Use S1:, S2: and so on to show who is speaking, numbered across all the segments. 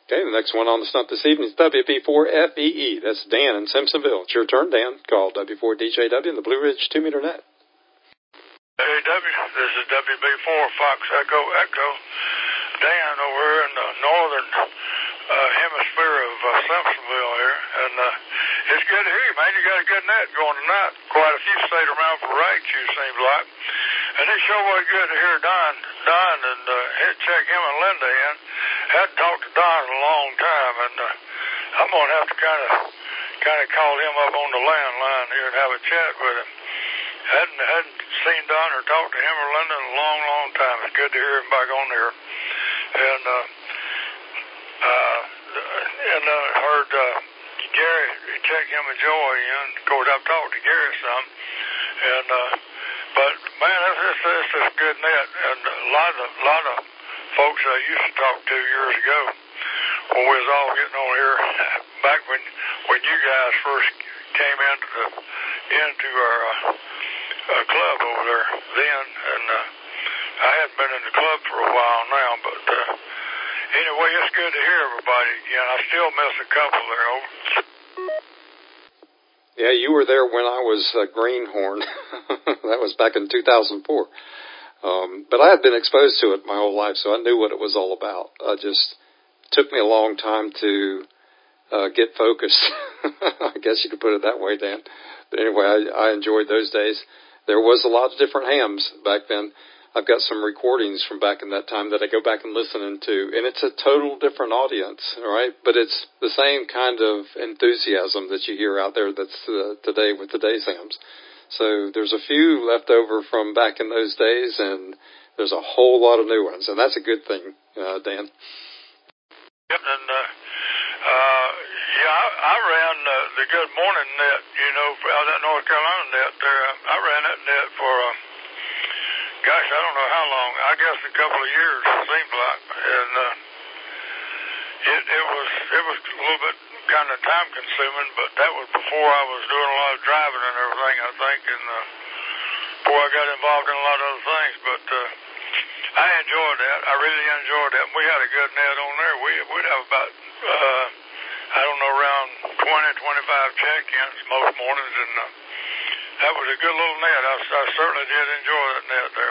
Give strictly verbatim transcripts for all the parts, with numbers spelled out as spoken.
S1: Okay, the next one on the stump this evening is W B four F E E. That's Dan in Simpsonville. It's your turn, Dan. Call W four D J W in the Blue Ridge two meter net.
S2: Hey, W, this is W B four Fox Echo Echo. Dan over here in the northern uh, hemisphere of uh, Simpsonville here. And uh, it's good to hear you, man. You got a good net going tonight. Quite a few stayed around for rates, you seems like. And it sure was good to hear Don, Don and uh, hit check him and Linda in. Hadn't talked to Don in a long time, and uh, I'm going to have to kind of kind of call him up on the landline here and have a chat with him. Hadn't hadn't seen Don or talked to him or Linda in a long, long time. It's good to hear him back on there. And uh, uh, and uh, heard uh, Gary check him and Joy in. Of course, I've talked to Gary some, and uh, but man, it's it's, it's a good net, and a lot of a lot of folks I used to talk to years ago when we was all getting on here back when when you guys first came into the into our uh, uh, club over there then, and uh, I hadn't been in the club for a while now, but uh, anyway, it's good to hear everybody again. I still miss a couple there. Over.
S1: Yeah, you were there when I was a greenhorn. That was back in two thousand four. Um, but I had been exposed to it my whole life, so I knew what it was all about. I just it took me a long time to uh, get focused. I guess you could put it that way, Dan. But anyway, I, I enjoyed those days. There was a lot of different hams back then. I've got some recordings from back in that time that I go back and listen to, and it's a total different audience, all right? But it's the same kind of enthusiasm that you hear out there that's uh, today with today's hams. So there's a few left over from back in those days, and there's a whole lot of new ones, and that's a good thing, uh, Dan.
S2: Yep, and uh, uh, yeah, I, I ran uh, the Good Morning net, you know, out that North Carolina net there. I ran that net for, uh, gosh, I don't know how long. I guess a couple of years, it seemed like, and uh, it it was it was a little bit kind of time consuming, but that was before I was doing a lot of driving and everything, I think, and uh, before I got involved in a lot of other things. But uh, I enjoyed that. I really enjoyed that. We had a good net on there. We we'd have about uh, I don't know around twenty, twenty-five check-ins most mornings, and uh, that was a good little net. I, I certainly did enjoy that net there.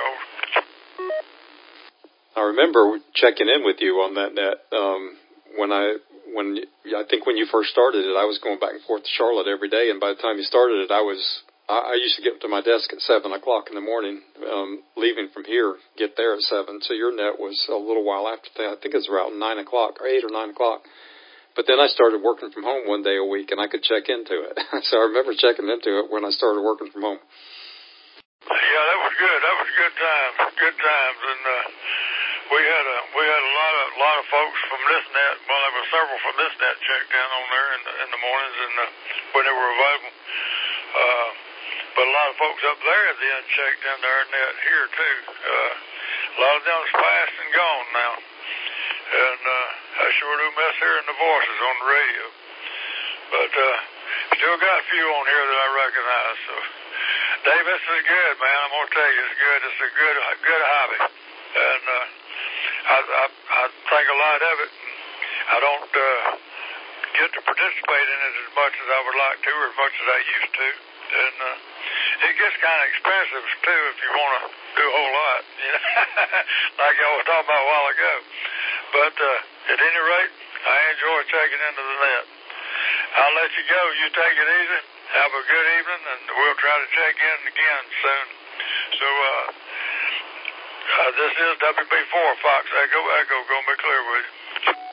S1: I remember checking in with you on that net. Um, when I when I think when you first started it, I was going back and forth to Charlotte every day, and by the time you started it, I was I, I used to get to my desk at seven o'clock in the morning, um, leaving from here, get there at seven. So your net was a little while after that. I think it was around nine o'clock or eight or nine o'clock. But then I started working from home one day a week, and I could check into it. So I remember checking into it when I started working from home.
S2: Yeah, that was good. That was good times. Good times, and uh, we had a we had a lot of a lot of folks from this net. Well, there were several from this net checked in on there in the, in the mornings and uh, when they were available. Uh, but a lot of folks up there then checked in their net here too. Uh, a lot of them is past and gone now. And uh, I sure do miss hearing the voices on the radio. But uh, still got a few on here that I recognize. So, Dave, this is good, man. I'm going to tell you, it's good. It's a good good hobby. And uh, I, I, I think a lot of it. I don't uh, get to participate in it as much as I would like to or as much as I used to. And uh, it gets kind of expensive, too, if you want to do a whole lot, you know, like I was talking about a while ago. But uh, at any rate, I enjoy checking into the net. I'll let you go. You take it easy. Have a good evening, and we'll try to check in again soon. So uh, uh, this is W B four Fox Echo Echo. Gonna be clear with you.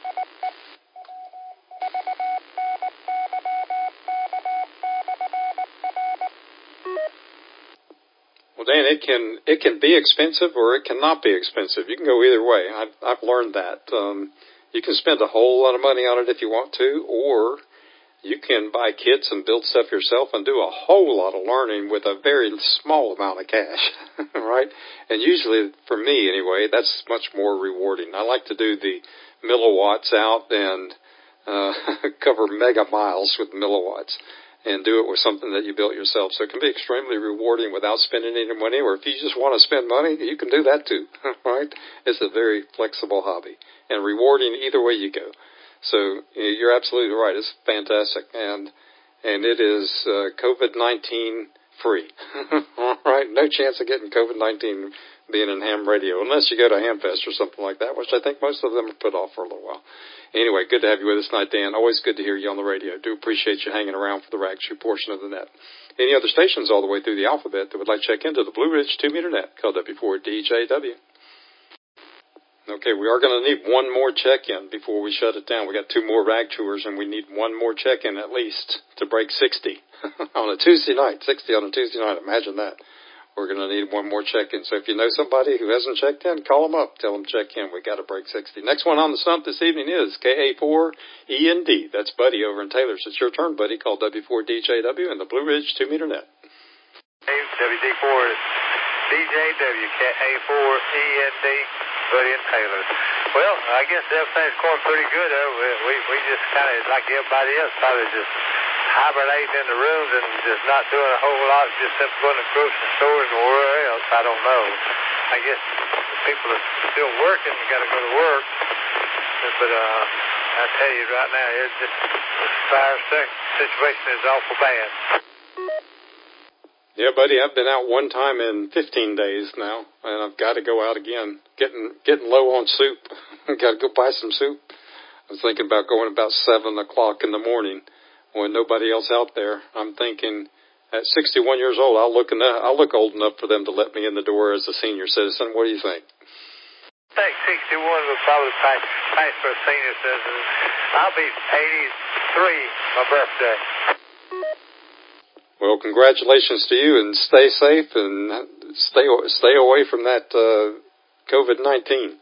S1: Well, Dan, it can it can be expensive or it cannot be expensive. You can go either way. I've, I've learned that. Um, you can spend a whole lot of money on it if you want to, or you can buy kits and build stuff yourself and do a whole lot of learning with a very small amount of cash, right? And usually, for me anyway, that's much more rewarding. I like to do the milliwatts out and uh, cover mega miles with milliwatts, and do it with something that you built yourself. So it can be extremely rewarding without spending any money, or if you just want to spend money, you can do that too, right? It's a very flexible hobby and rewarding either way you go. So you're absolutely right. It's fantastic, and and it is uh, COVID nineteen free. All right, no chance of getting COVID nineteen being in ham radio, unless you go to Hamfest or something like that, which I think most of them are put off for a little while. Anyway, good to have you with us tonight, Dan. Always good to hear you on the radio. Do appreciate you hanging around for the Rag Shoe portion of the net. Any other stations all the way through the alphabet that would like to check into the Blue Ridge two-meter net, call W four D J W. Okay, we are going to need one more check-in before we shut it down. We got two more rag tours, and we need one more check-in at least to break sixty on a Tuesday night. sixty on a Tuesday night. Imagine that. We're going to need one more check-in. So if you know somebody who hasn't checked in, call them up. Tell them check in. We got to break sixty. Next one on the stump this evening is K A four E N D. That's Buddy over in Taylor's. It's your turn, Buddy. Call W four D J W and the Blue Ridge two-meter net.
S3: W D four D J W, K A four E N D, Buddy and Taylor. Well, I guess everything's going pretty good. Uh, we, we we just kind of, like everybody else, probably just hibernating in the rooms and just not doing a whole lot, just simply going to grocery stores or wherever else. I don't know. I guess people are still working, got to go to work. But uh, I tell you right now, it's just, this fire situation is awful bad.
S1: Yeah, buddy, I've been out one time in fifteen days now, and I've got to go out again. Getting getting low on soup. Got to go buy some soup. I was thinking about going about seven o'clock in the morning when nobody else out there. I'm thinking at sixty-one years old, I'll look enough, I'll look old enough for them to let me in the door as a senior citizen. What do you think?
S3: I think sixty-one would probably pass, pass for a senior citizen. I'll be eighty-three my birthday.
S1: Well, congratulations to you, and stay safe and stay stay away from that uh, COVID nineteen.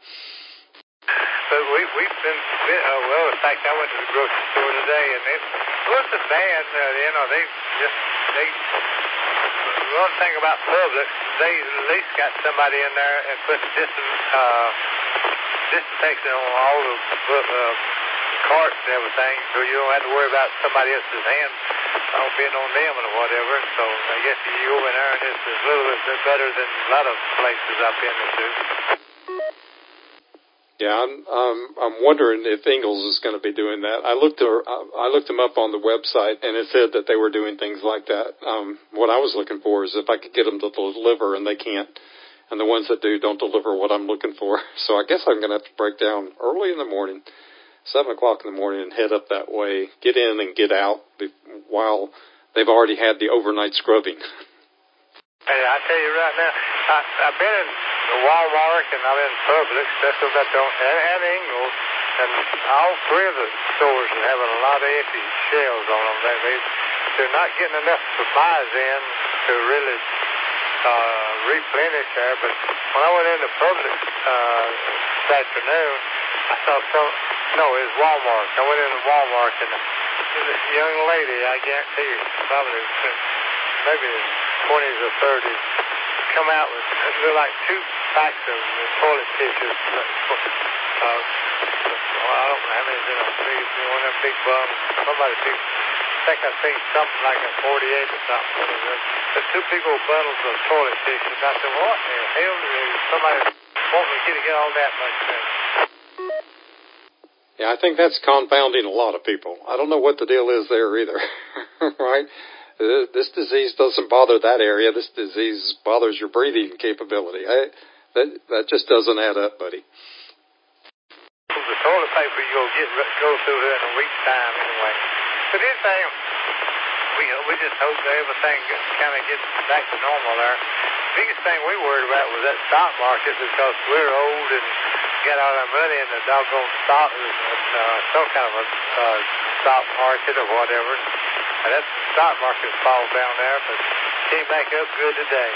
S3: But we, we've been, uh, well, in fact, I went to the grocery store today, and it wasn't bad. Uh, you know, they just, they, the one thing about Publix, they at least got somebody in there and put distance, uh, disinfection on all the uh, carts and everything, so you don't have to worry about somebody else's hand uh, being on them or whatever. So I guess you go in there and it's a little bit better than a lot of places I've been to.
S1: Yeah, I'm um, I'm wondering if Ingalls is going to be doing that. I looked her, I looked them up on the website, and it said that they were doing things like that. Um, what I was looking for is if I could get them to deliver, and they can't, and the ones that do don't deliver what I'm looking for. So I guess I'm going to have to break down early in the morning, seven o'clock in the morning, and head up that way, get in and get out while they've already had the overnight scrubbing.
S3: Hey, I tell you right now, I, I've been in Walmart and I've been in Publix, that's about the only, and, and Ingalls, and all three of the stores are having a lot of empty shelves on them. They, they, they're not getting enough supplies in to really uh, replenish there. But when I went into Publix uh, this afternoon, I saw some, no, it was Walmart. I went into Walmart and this young lady, I guarantee you, probably maybe twenties or thirties, come out with like two packs of toilet tissues. Uh, well, I don't know how many's in a big, one of them big bums. Somebody big, I think I seen something like a forty-eight or something. The two big old bundles of toilet tissues. I said, what the hell is somebody want me to get to get all that much in?
S1: Yeah, I think that's confounding a lot of people. I don't know what the deal is there either, right? This disease doesn't bother that area. This disease bothers your breathing capability. I, that that just doesn't add up, buddy.
S3: The toilet paper you'll get go through here in a week's time anyway. But this thing, we we just hope that everything kind of gets back to normal there. The biggest thing we worried about was that stock market because we're old and got all our money in the doggone stock, uh, some kind of a uh, stock market or whatever. And that stock market falls down there, but came back up good today.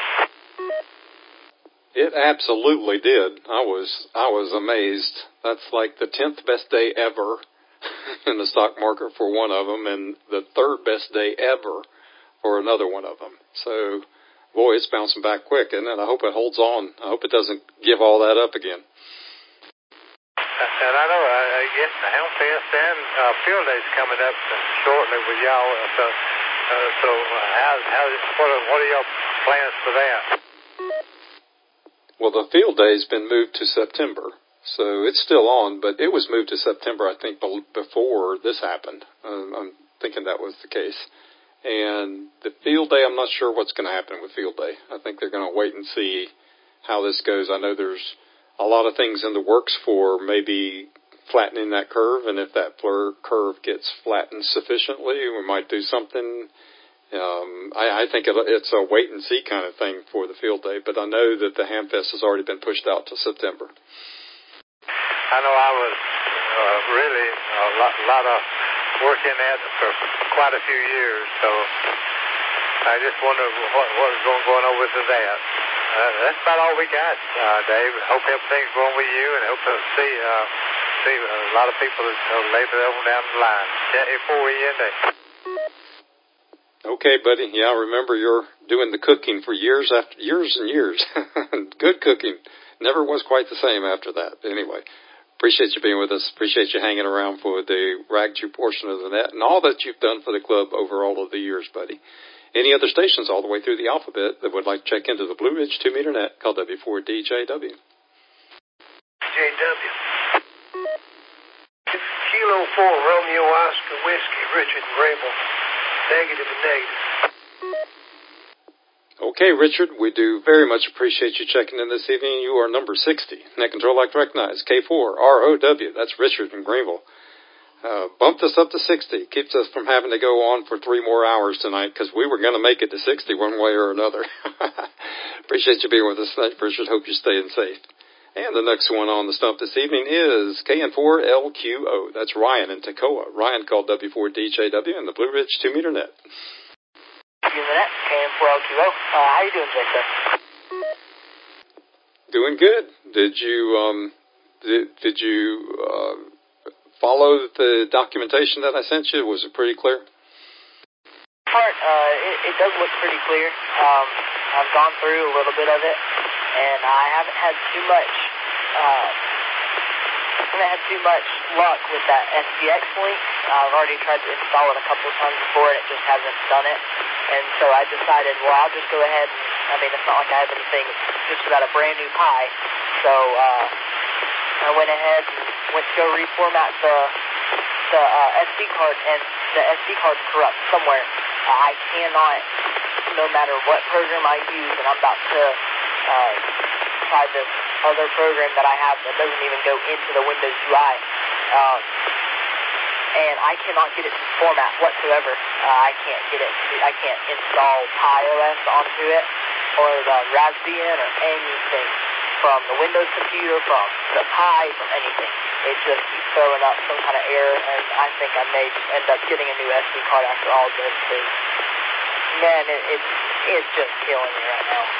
S1: It absolutely did. I was I was amazed. That's like the tenth best day ever in the stock market for one of them, and the third best day ever for another one of them. So, boy, it's bouncing back quick, and I hope it holds on. I hope it doesn't give all that up again.
S3: And I know, I, I guess the Hellfest and uh, Field Day's coming up shortly with y'all. So, uh, so uh, how, how, what, are, what are y'all plans for that?
S1: Well, the Field Day's been moved to September, So it's still on, but it was moved to September, I think, before this happened. Um, I'm thinking that was the case. And the field day, I'm not sure what's going to happen with field day. I think they're going to wait and see how this goes. I know there's a lot of things in the works for maybe flattening that curve, and if that curve gets flattened sufficiently, we might do something. Um, I, I think it, it's a wait-and-see kind of thing for the field day, but I know that the Hamfest has already been pushed out to September.
S3: I know I was uh, really a lot, lot of work in that for quite a few years, so I just wonder what, what is going, going on with that. Uh, that's about all we got, uh, Dave. Hope everything's going with you, and hope to see uh, see a lot of people uh, later on down the line. Yeah, before we end it.
S1: Okay, buddy. Yeah, remember you're doing the cooking for years after years and years. Good cooking. Never was quite the same after that. Anyway, appreciate you being with us. Appreciate you hanging around for the Ragju portion of the net and all that you've done for the club over all of the years, buddy. Any other stations all the way through the alphabet that would like to check into the Blue Ridge two-meter net, call W four D J W.
S4: J W. Kilo four, Romeo Oscar, Whiskey, Richard Grable. Negative and negative.
S1: Okay, Richard, we do very much appreciate you checking in this evening. You are number sixty. Net control like to recognize. K four, R O W. That's Richard in Greenville. Uh, bumped us up to sixty. Keeps us from having to go on for three more hours tonight because we were going to make it to sixty one way or another. Appreciate you being with us tonight, Richard. Hope you're staying safe. And the next one on the stump this evening is K N four L Q O. That's Ryan in Toccoa. Ryan called W four D J W in the Blue Ridge two-meter net.
S5: two-meter net, K N four L Q O. Uh, how you doing today, sir?
S1: Doing good. Did you, um, did, did you, uh, follow the documentation that I sent you? Was it pretty clear?
S5: Part, uh, it, it does look pretty clear. Um, I've gone through a little bit of it, and I haven't had too much, uh, I haven't had too much luck with that S D X link. I've already tried to install it a couple of times before, and it just hasn't done it. And so I decided, well, I'll just go ahead and, I mean, it's not like I have anything, it's just about a brand new Pi. So, uh, I went ahead and went to go reformat the the uh, S D card, and the S D card's corrupt somewhere. Uh, I cannot, no matter what program I use, and I'm about to uh, try this other program that I have that doesn't even go into the Windows U I, um, and I cannot get it to format whatsoever. Uh, I can't get it, I can't install Pi O S onto it, or the Raspbian, or anything. From the Windows computer, from the Pi, from anything. It just keeps throwing up some kind of error, and I think I may end up getting a new S D card after all this, because, man, it, it's, it's just killing me right now.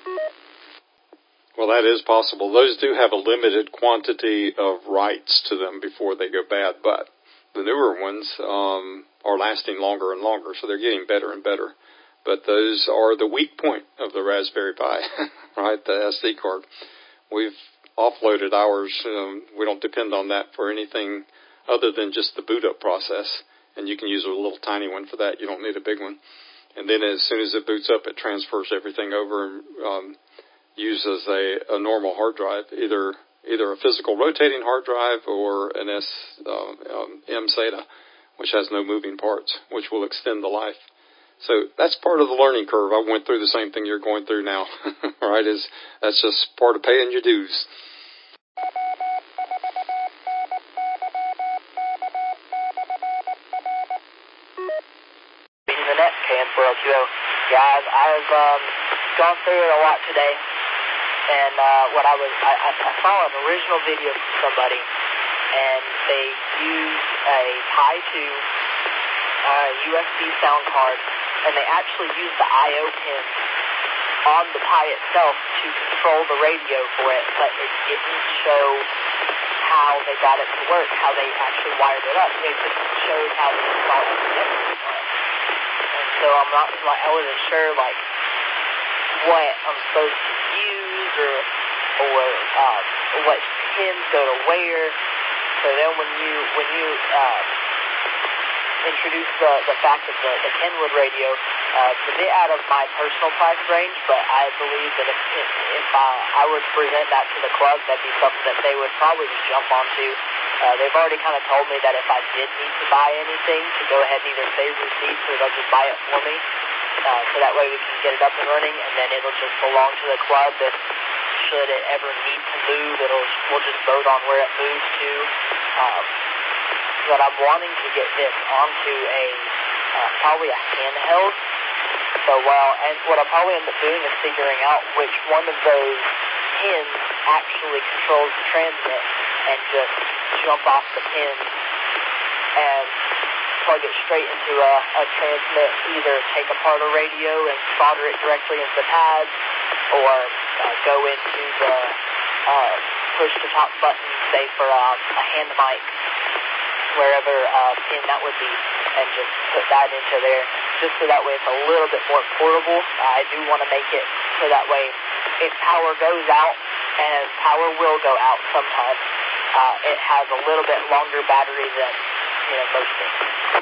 S1: Well, that is possible. Those do have a limited quantity of writes to them before they go bad, but the newer ones um, are lasting longer and longer, so they're getting better and better. But those are the weak point of the Raspberry Pi, right, the S D card. We've offloaded ours. Um, we don't depend on that for anything other than just the boot-up process, and you can use a little tiny one for that. You don't need a big one. And then as soon as it boots up, it transfers everything over and um, uses a, a normal hard drive, either either a physical rotating hard drive or an S uh, um, M SATA, which has no moving parts, which will extend the life. So that's part of the learning curve. I went through the same thing you're going through now, right? Is that's just part of paying your dues.
S5: Beating the net, K N four L Q O. Yeah, I've, I've um, gone through it a lot today, and uh, what I was, I, I saw an original video from somebody, and they used a Pi two uh, U S B sound card, and they actually used the I O pin on the Pi itself to control the radio for it, but it didn't show how they got it to work, how they actually wired it up. It just showed how they installed it. And so I'm not, like, I wasn't sure, like, what I'm supposed to use, or, or uh, what pins go to where. So then when you, when you, uh, introduce the, the fact of the, the Kenwood radio. Uh, it's a bit out of my personal price range, but I believe that if, if, if I, I were to present that to the club, that'd be something that they would probably just jump onto. Uh, they've already kind of told me that if I did need to buy anything, to go ahead and either save receipts or they'll just buy it for me. Uh, so that way we can get it up and running, and then it'll just belong to the club. If should it ever need to move, it'll we'll just vote on where it moves to. Um, but I'm wanting to get this onto a uh, probably a handheld. So while and what I'll probably end up doing is figuring out which one of those pins actually controls the transmit, and just jump off the pins and plug it straight into a, a transmit, either take apart a radio and solder it directly into the pads, or uh, go into the uh, push-to-talk button, say for um, a hand mic, wherever uh, pin that would be, and just put that into there, just so that way it's a little bit more portable. Uh, I do want to make it so that way if power goes out, and power will go out sometimes, uh, it has a little bit longer battery than you know, most things.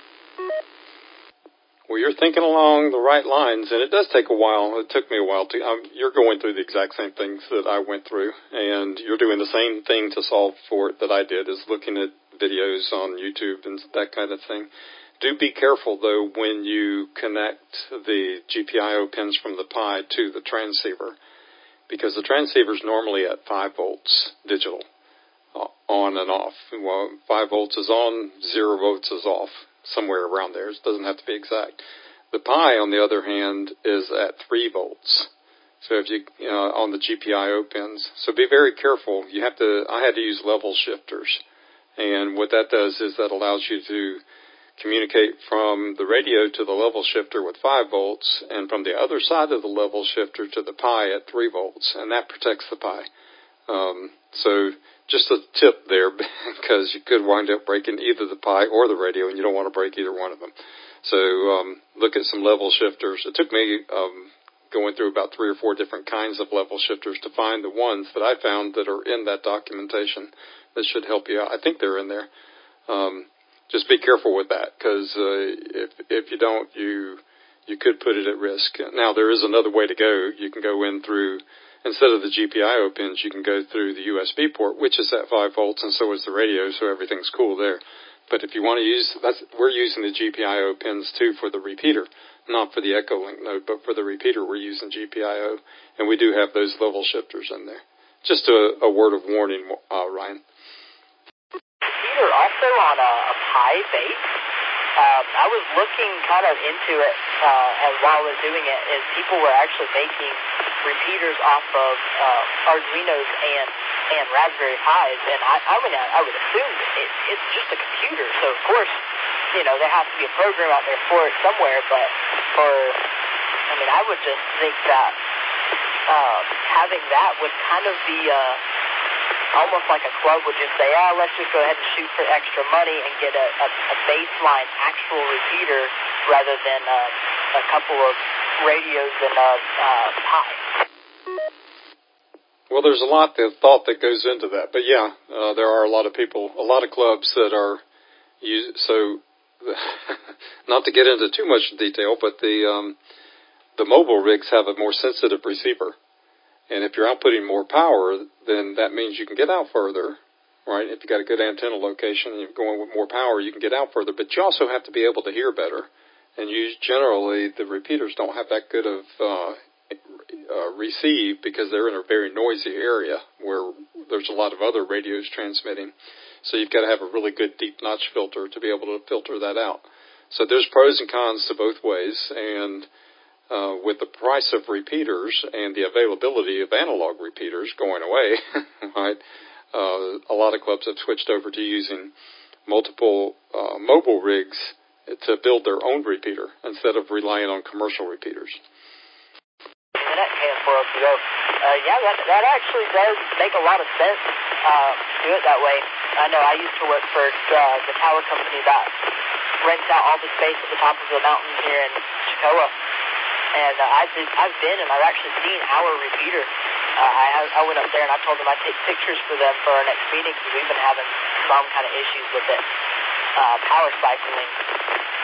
S1: Well, you're thinking along the right lines, and it does take a while. It took me a while to. Um, you're going through the exact same things that I went through, and you're doing the same thing to solve for it that I did, is looking at videos on YouTube and that kind of thing. Do be careful, though, when you connect the G P I O pins from the Pi to the transceiver, because the transceiver is normally at five volts digital, uh, on and off. Well, five volts is on, zero volts is off. Somewhere around there. It doesn't have to be exact. The Pi, on the other hand, is at three volts. So if you, uh, on the G P I O pins. So be very careful. You have to, I had to use level shifters. And what that does is that allows you to communicate from the radio to the level shifter with five volts, and from the other side of the level shifter to the Pi at three volts. And that protects the Pi. Um, so just a tip there, because you could wind up breaking either the Pi or the radio, and you don't want to break either one of them. So um, look at some level shifters. It took me um, going through about three or four different kinds of level shifters to find the ones that I found that are in that documentation that should help you out. I think they're in there. Um, just be careful with that, because uh, if if you don't, you you could put it at risk. Now, there is another way to go. You can go in through, instead of the G P I O pins, you can go through the U S B port, which is at five volts, and so is the radio, so everything's cool there. But if you want to use, that's, we're using the G P I O pins too for the repeater, not for the Echolink node, but for the repeater we're using G P I O, and we do have those level shifters in there. Just a, a word of warning, uh, Ryan.
S5: Repeater also on a, a Pi base. Um, I was looking kind of into it uh, and while I was doing it, is people were actually making repeaters off of uh, Arduinos and and Raspberry Pis, and I, I would I would assume it, it's just a computer. So of course, you know, there has to be a program out there for it somewhere. But for, I mean, I would just think that uh, having that would kind of be uh, almost like a club would just say, ah, let's just go ahead and shoot for extra money and get a, a, a baseline actual repeater rather than uh, a couple of radios and a uh, Pi.
S1: Well, there's a lot of thought that goes into that, but yeah, uh, there are a lot of people, a lot of clubs that are use, so not to get into too much detail, but the um, the mobile rigs have a more sensitive receiver, and if you're outputting more power, then that means you can get out further, right? If you got a good antenna location and you're going with more power, you can get out further, but you also have to be able to hear better, and you generally the repeaters don't have that good of uh, Uh, receive because they're in a very noisy area where there's a lot of other radios transmitting. So you've got to have a really good deep notch filter to be able to filter that out. So there's pros and cons to both ways, and uh, with the price of repeaters and the availability of analog repeaters going away, right, uh, a lot of clubs have switched over to using multiple uh, mobile rigs to build their own repeater instead of relying on commercial repeaters.
S5: Uh, yeah, that that actually does make a lot of sense uh, to do it that way. I know I used to work for uh, the tower company that rents out all the space at the top of the mountain here in Chicoa, and uh, I've been, I've been and I've actually seen our repeater. Uh, I I went up there and I told them I'd take pictures for them for our next meeting because we've been having some kind of issues with it, uh, power cycling.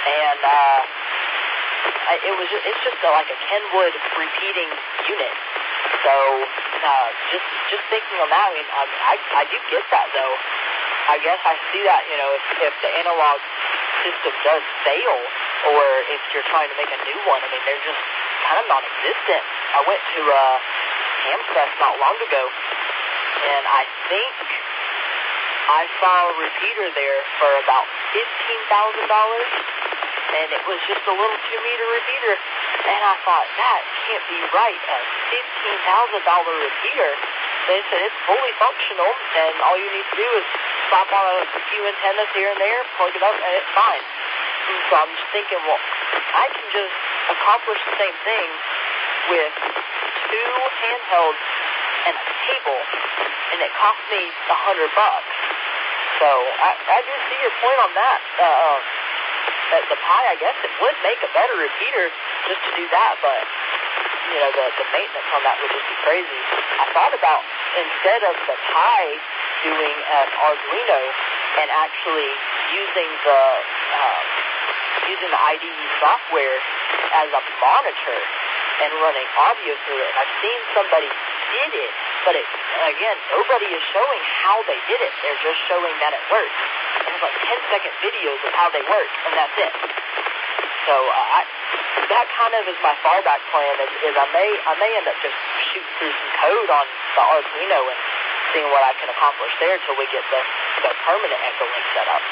S5: and uh, I, it was just, it's just a, like a Kenwood repeating unit. So uh, just just thinking on that, I mean, I, I I do get that though. I guess I see that, you know, if if the analog system does fail, or if you're trying to make a new one, I mean, they're just kind of non-existent. I went to uh, Hamfest not long ago, and I think I saw a repeater there for about fifteen thousand dollars, and it was just a little two-meter repeater, and I thought, that can't be right, a fifteen thousand dollars repeater. They said it's fully functional, and all you need to do is slap on a few antennas here and there, plug it up, and it's fine. And so I'm just thinking, well, I can just accomplish the same thing with two handhelds and a cable, and it cost me a hundred bucks. So I, I do see your point on that. Uh, that the Pi, I guess it would make a better repeater just to do that, but you know, the, the maintenance on that would just be crazy. I thought about, instead of the Pi doing an Arduino and actually using the uh, using the I D E software as a monitor and running audio through it. And I've seen somebody did it, but it, again, nobody is showing how they did it. They're just showing that it works. And it's like ten second videos of how they work, and that's it. So uh, I, that kind of is my fallback plan. Is, is I may I may end up just shooting through some code on the Arduino and seeing what I can accomplish there till we get the, the permanent Echolink set up.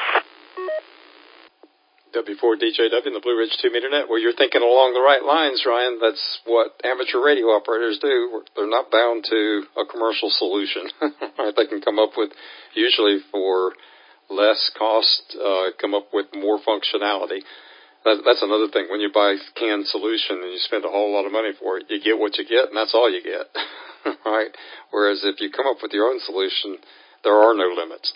S1: W four D J W and the Blue Ridge two meter net. Well, you're thinking along the right lines, Ryan. That's what amateur radio operators do. They're not bound to a commercial solution. Right? They can come up with, usually for less cost, uh, come up with more functionality. That, that's another thing. When you buy a canned solution and you spend a whole lot of money for it, you get what you get, and that's all you get. Right? Whereas if you come up with your own solution, there are no limits.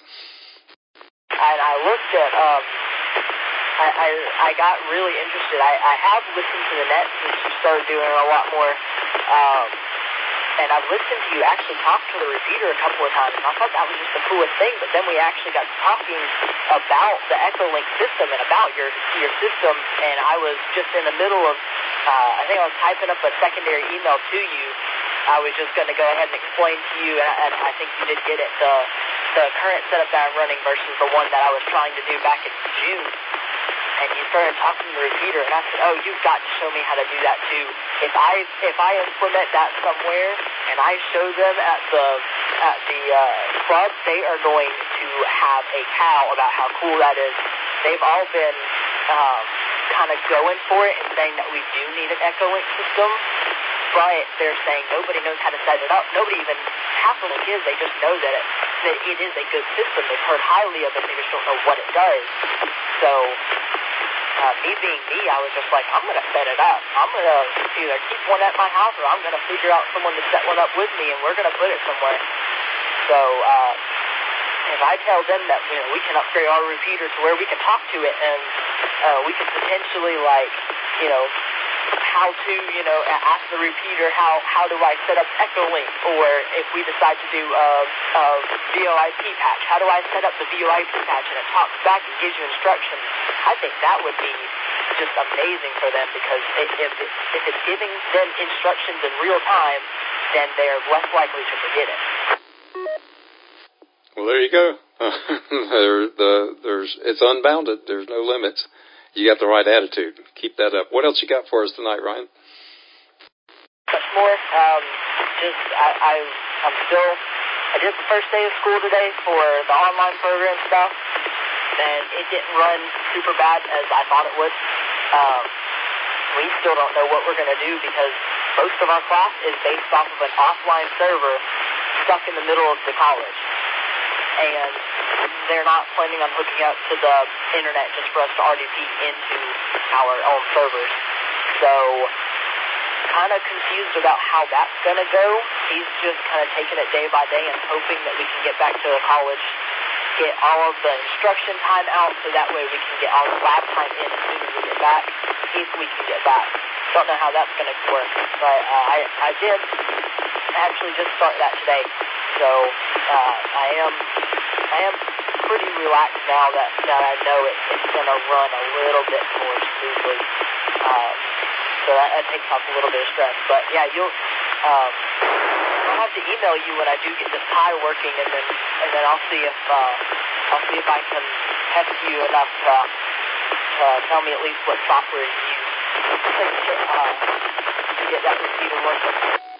S5: And I looked at... Um I, I I got really interested. I, I have listened to the net since you started doing a lot more, um, and I've listened to you actually talk to the repeater a couple of times, and I thought that was just the coolest thing, but then we actually got talking about the Echolink system and about your, your system, and I was just in the middle of, uh, I think I was typing up a secondary email to you. I was just going to go ahead and explain to you, and I, and I think you did get it, the, the current setup that I'm running versus the one that I was trying to do back in June. And you started talking to the repeater, and I said, oh, you've got to show me how to do that too. If I if I implement that somewhere and I show them at the at the uh, club, they are going to have a cow about how cool that is. They've all been um, kind of going for it and saying that we do need an Echolink system, but they're saying nobody knows how to set it up. Nobody even half of the kids, they just know that it, that it is a good system. They've heard highly of it. They just don't know what it does. So. Uh, me being me, I was just like, I'm going to set it up. I'm going to either keep one at my house or I'm going to figure out someone to set one up with me, and we're going to put it somewhere. So uh, if I tell them that, you know, we can upgrade our repeater to where we can talk to it and uh, we can potentially, like, you know, how to, you know, ask the repeater how, how do I set up Echolink, or if we decide to do a, a V O I P patch, how do I set up the V O I P patch, and it talks back and gives you instructions. I think that would be just amazing for them, because if, if, it, if it's giving them instructions in real time, then they're less likely to forget it.
S1: Well, there you go. there, the, there's, it's unbounded. There's no limits. You got the right attitude. Keep that up. What else you got for us tonight, Ryan?
S5: Much more. Um, just, I, I, I'm still, I did the first day of school today for the online program stuff, and it didn't run super bad as I thought it would. Um, we still don't know what we're going to do, because most of our class is based off of an offline server stuck in the middle of the college. And they're not planning on hooking up to the internet just for us to R D P into our own servers. So, kind of confused about how that's going to go. He's just kind of taking it day by day and hoping that we can get back to the college, get all of the instruction time out, so that way we can get all the lab time in as soon as we get back, if we can get back. Don't know how that's going to work, but uh, I, I did actually just start that today. So uh, I am I am pretty relaxed now that, that I know it, it's going to run a little bit more smoothly. Um, so that, that takes off a little bit of stress. But yeah, you'll, um, I'll have to email you when I do get this tie working, and then and then I'll see if uh, I'll see if I can test you enough to, to tell me at least what software you use to, uh, to get that repeater working.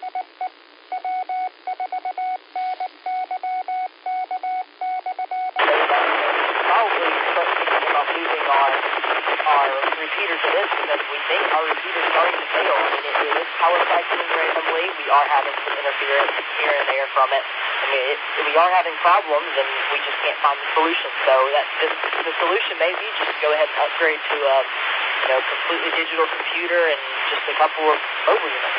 S5: Probably start thinking about losing our our repeaters in this because we think our repeater is starting to fail. I mean, it, it is power cycling randomly. We are having some interference here and there from it. I mean, it, we are having problems, and we just can't find the solution. So that this, the solution may be just go ahead and upgrade to a you know completely digital computer and just a couple of mobile units.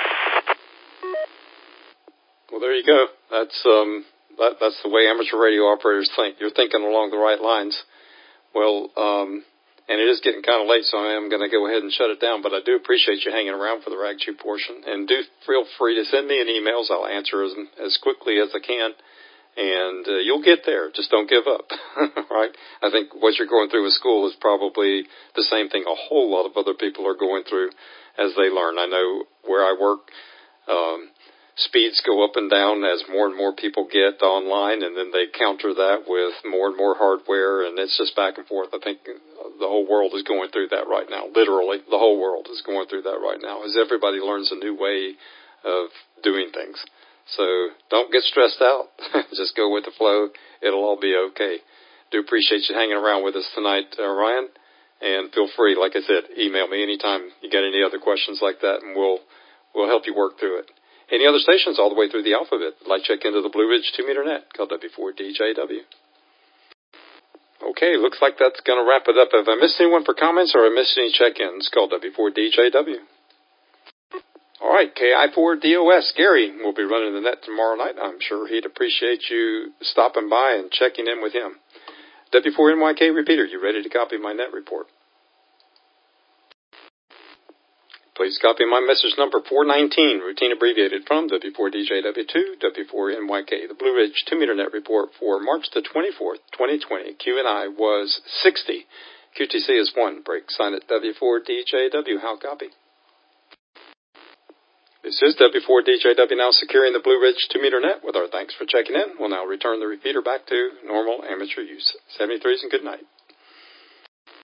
S1: Well, there you go. That's um, that, that's the way amateur radio operators think. You're thinking along the right lines. Well, um, and it is getting kind of late, so I am going to go ahead and shut it down. But I do appreciate you hanging around for the Rag Chew portion. And do feel free to send me an emails. I'll answer as, as quickly as I can. And uh, you'll get there. Just don't give up, right? I think what you're going through with school is probably the same thing a whole lot of other people are going through as they learn. I know where I work, um, speeds go up and down as more and more people get online, and then they counter that with more and more hardware, and it's just back and forth. I think the whole world is going through that right now. Literally, the whole world is going through that right now as everybody learns a new way of doing things. So don't get stressed out. Just go with the flow. It'll all be okay. Do appreciate you hanging around with us tonight, uh, Ryan, and feel free, like I said, email me anytime you got any other questions like that, and we'll we'll help you work through it. Any other stations all the way through the alphabet, like check into the Blue Ridge two meter net, called W four D J W. Okay, looks like that's going to wrap it up. Have I missed anyone for comments or have I missed any check-ins? Called W four D J W. All right, K I four D O S, Gary will be running the net tomorrow night. I'm sure he'd appreciate you stopping by and checking in with him. W four N Y K repeater, you ready to copy my net report? Please copy my message number four nineteen, routine abbreviated from W four D J W two, W four N Y K, the Blue Ridge two meter net report for March the twenty-fourth, twenty twenty. Q and I was sixty. Q T C is one. Break sign at W four D J W. How copy? This is W four D J W now securing the Blue Ridge two meter net with our thanks for checking in. We'll now return the repeater back to normal amateur use. seventy-threes and good night.